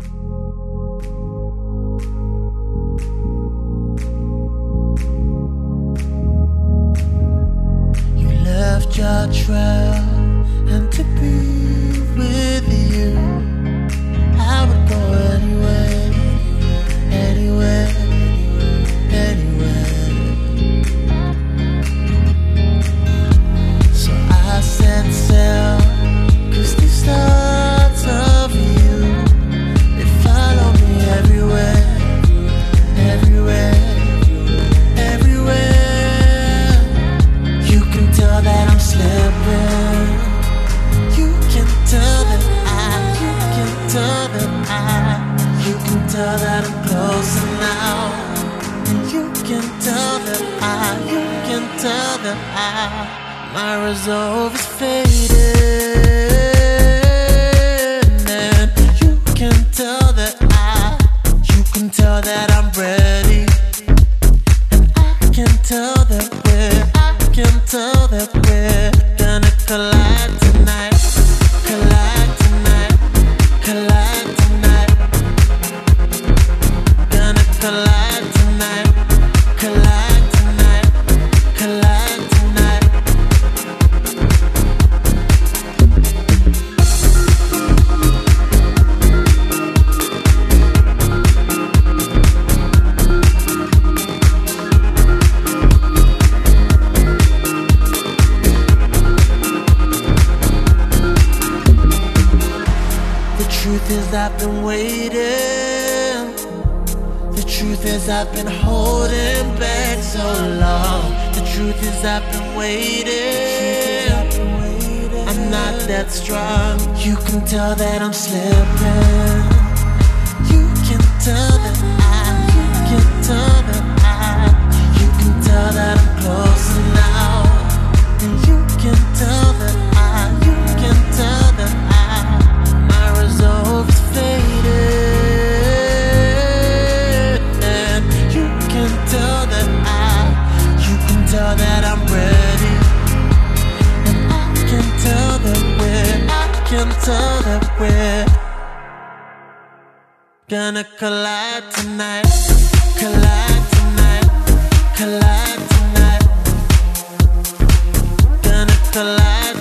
Left your trail, and to be with you, I would go anywhere, anywhere, anywhere. So I set sail, 'cause these thoughts of you, they follow me everywhere, everywhere, everywhere. You can tell that I'm slipping. You can tell that you can tell that you can tell that I'm closer now. And you can tell that you can tell that my resolve is fading. And you can tell that you can tell that I'm ready. And I can tell that we're gonna collide tonight, collide tonight, collide tonight. Gonna collide tonight, collide tonight, collide tonight. The truth is I've been waiting. The truth is I've been holding back so long. The truth is I've been waiting. I'm not that strong. You can tell that I'm slipping. You can tell that you can tell that you can tell that I'm closer now. And you can tell that you can tell that my resolve is faded. And you can tell that you can tell that I'm ready. And I can tell that we're gonna collide tonight, collide tonight, collide tonight. Gonna collide